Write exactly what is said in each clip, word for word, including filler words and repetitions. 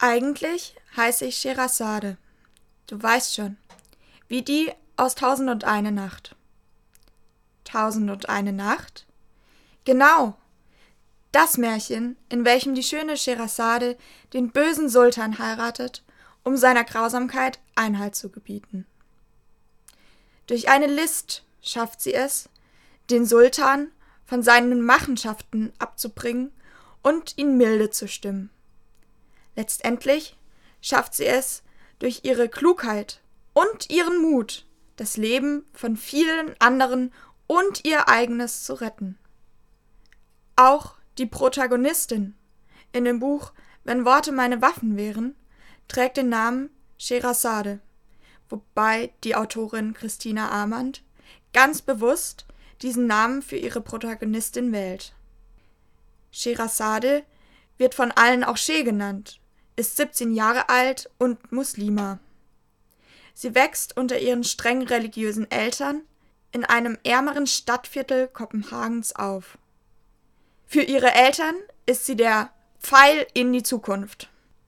Eigentlich heiße ich Scheherazade. Du weißt schon, wie die aus Tausend und eine Nacht. Tausend und eine Nacht? Genau, das Märchen, in welchem die schöne Scheherazade den bösen Sultan heiratet, um seiner Grausamkeit Einhalt zu gebieten. Durch eine List schafft sie es, den Sultan von seinen Machenschaften abzubringen und ihn milde zu stimmen. Letztendlich schafft sie es, durch ihre Klugheit und ihren Mut, das Leben von vielen anderen und ihr eigenes zu retten. Auch die Protagonistin in dem Buch »Wenn Worte meine Waffen wären« trägt den Namen Scheherazade, wobei die Autorin Christina Amand ganz bewusst diesen Namen für ihre Protagonistin wählt. Scheherazade wird von allen auch Sheh genannt, ist siebzehn Jahre alt und Muslima. Sie wächst unter ihren streng religiösen Eltern in einem ärmeren Stadtviertel Kopenhagens auf. Für ihre Eltern ist sie der Pfeil in die Zukunft.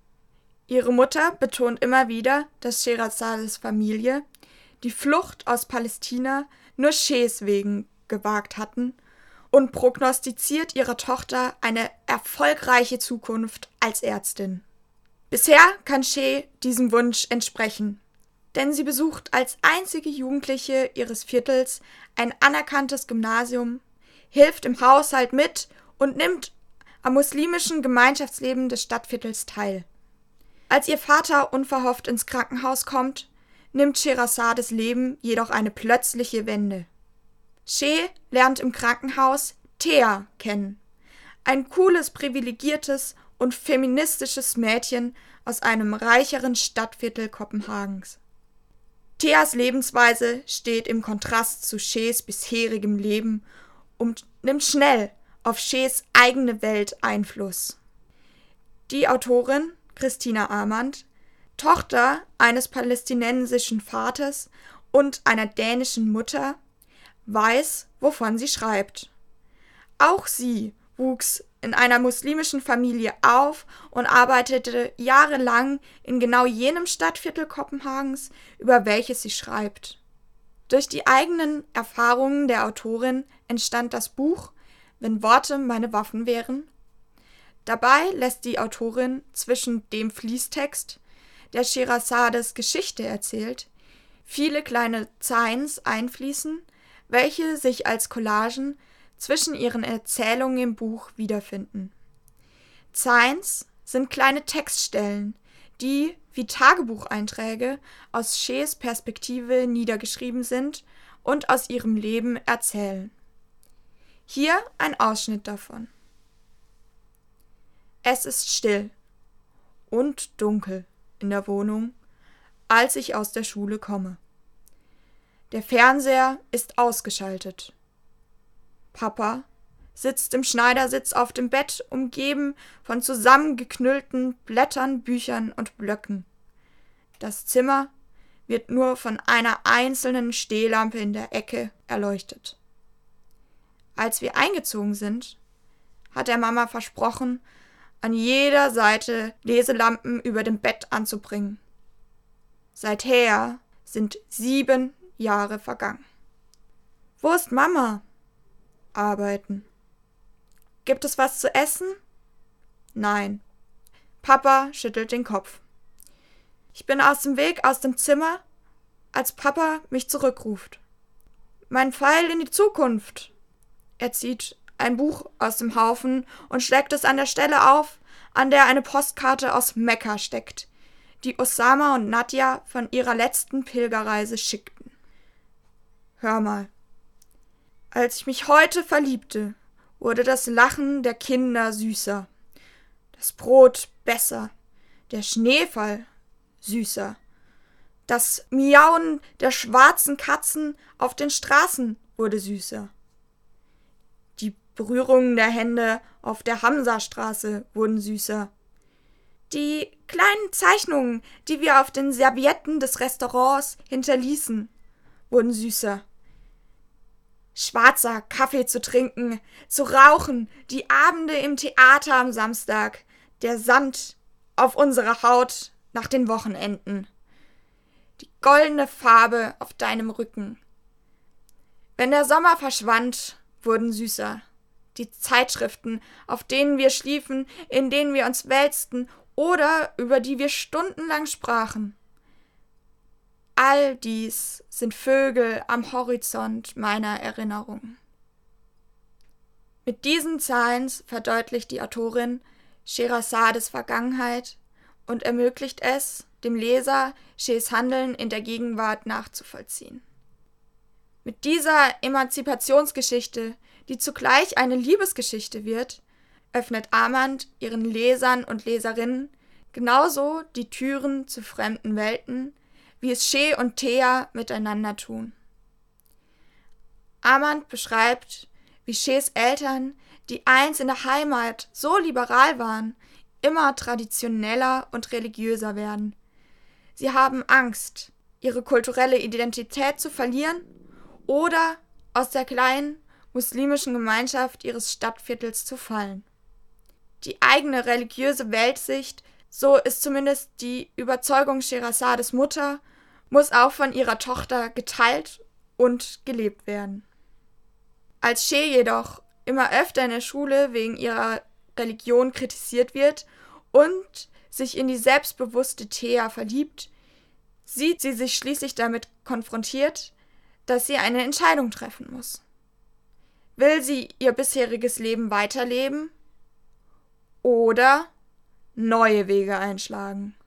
Ihre Mutter betont immer wieder, dass Scheherazades Familie die Flucht aus Palästina nur Shehs wegen gewagt hatten und prognostiziert ihrer Tochter eine erfolgreiche Zukunft als Ärztin. Bisher kann Sheh diesem Wunsch entsprechen, denn sie besucht als einzige Jugendliche ihres Viertels ein anerkanntes Gymnasium, hilft im Haushalt mit und nimmt am muslimischen Gemeinschaftsleben des Stadtviertels teil. Als ihr Vater unverhofft ins Krankenhaus kommt, nimmt Scheherazades Leben jedoch eine plötzliche Wende. Sheh lernt im Krankenhaus Thea kennen, ein cooles, privilegiertes und feministisches Mädchen aus einem reicheren Stadtviertel Kopenhagens. Theas Lebensweise steht im Kontrast zu Shehs bisherigem Leben und nimmt schnell auf Shehs eigene Welt Einfluss. Die Autorin Christina Amand, Tochter eines palästinensischen Vaters und einer dänischen Mutter, weiß, wovon sie schreibt. Auch sie wuchs in einer muslimischen Familie auf und arbeitete jahrelang in genau jenem Stadtviertel Kopenhagens, über welches sie schreibt. Durch die eigenen Erfahrungen der Autorin entstand das Buch »Wenn Worte meine Waffen wären«. Dabei lässt die Autorin zwischen dem Fließtext, der Scheherazades Geschichte erzählt, viele kleine Zines einfließen, welche sich als Collagen zwischen ihren Erzählungen im Buch wiederfinden. Zines sind kleine Textstellen, die, wie Tagebucheinträge, aus Shehs Perspektive niedergeschrieben sind und aus ihrem Leben erzählen. Hier ein Ausschnitt davon. Es ist still und dunkel in der Wohnung, als ich aus der Schule komme. Der Fernseher ist ausgeschaltet. Papa sitzt im Schneidersitz auf dem Bett, umgeben von zusammengeknüllten Blättern, Büchern und Blöcken. Das Zimmer wird nur von einer einzelnen Stehlampe in der Ecke erleuchtet. Als wir eingezogen sind, hat er Mama versprochen, an jeder Seite Leselampen über dem Bett anzubringen. Seither sind sieben Jahre vergangen. Wo ist Mama? Arbeiten. Gibt es was zu essen? Nein. Papa schüttelt den Kopf. Ich bin aus dem Weg, aus dem Zimmer, als Papa mich zurückruft. Mein Pfeil in die Zukunft. Er zieht ein Buch aus dem Haufen und schlägt es an der Stelle auf, an der eine Postkarte aus Mekka steckt, die Osama und Nadja von ihrer letzten Pilgerreise schickten. Hör mal. Als ich mich heute verliebte, wurde das Lachen der Kinder süßer, das Brot besser, der Schneefall süßer, das Miauen der schwarzen Katzen auf den Straßen wurde süßer. Die Berührungen der Hände auf der Hamsastraße wurden süßer. Die kleinen Zeichnungen, die wir auf den Servietten des Restaurants hinterließen, wurden süßer. Schwarzer Kaffee zu trinken, zu rauchen, die Abende im Theater am Samstag, der Sand auf unsere Haut nach den Wochenenden. Die goldene Farbe auf deinem Rücken. Wenn der Sommer verschwand, wurden süßer. Die Zeitschriften, auf denen wir schliefen, in denen wir uns wälzten oder über die wir stundenlang sprachen. All dies sind Vögel am Horizont meiner Erinnerung. Mit diesen Zahlen verdeutlicht die Autorin Scheherazades Vergangenheit und ermöglicht es, dem Leser Shehs Handeln in der Gegenwart nachzuvollziehen. Mit dieser Emanzipationsgeschichte, die zugleich eine Liebesgeschichte wird, öffnet Armand ihren Lesern und Leserinnen genauso die Türen zu fremden Welten, wie es Sheh und Thea miteinander tun. Armand beschreibt, wie Shehs Eltern, die einst in der Heimat so liberal waren, immer traditioneller und religiöser werden. Sie haben Angst, ihre kulturelle Identität zu verlieren oder aus der kleinen muslimischen Gemeinschaft ihres Stadtviertels zu fallen. Die eigene religiöse Weltsicht, so ist zumindest die Überzeugung Scheherazades Mutter, muss auch von ihrer Tochter geteilt und gelebt werden. Als Sheh jedoch immer öfter in der Schule wegen ihrer Religion kritisiert wird und sich in die selbstbewusste Thea verliebt, sieht sie sich schließlich damit konfrontiert, dass sie eine Entscheidung treffen muss. Will sie ihr bisheriges Leben weiterleben oder neue Wege einschlagen?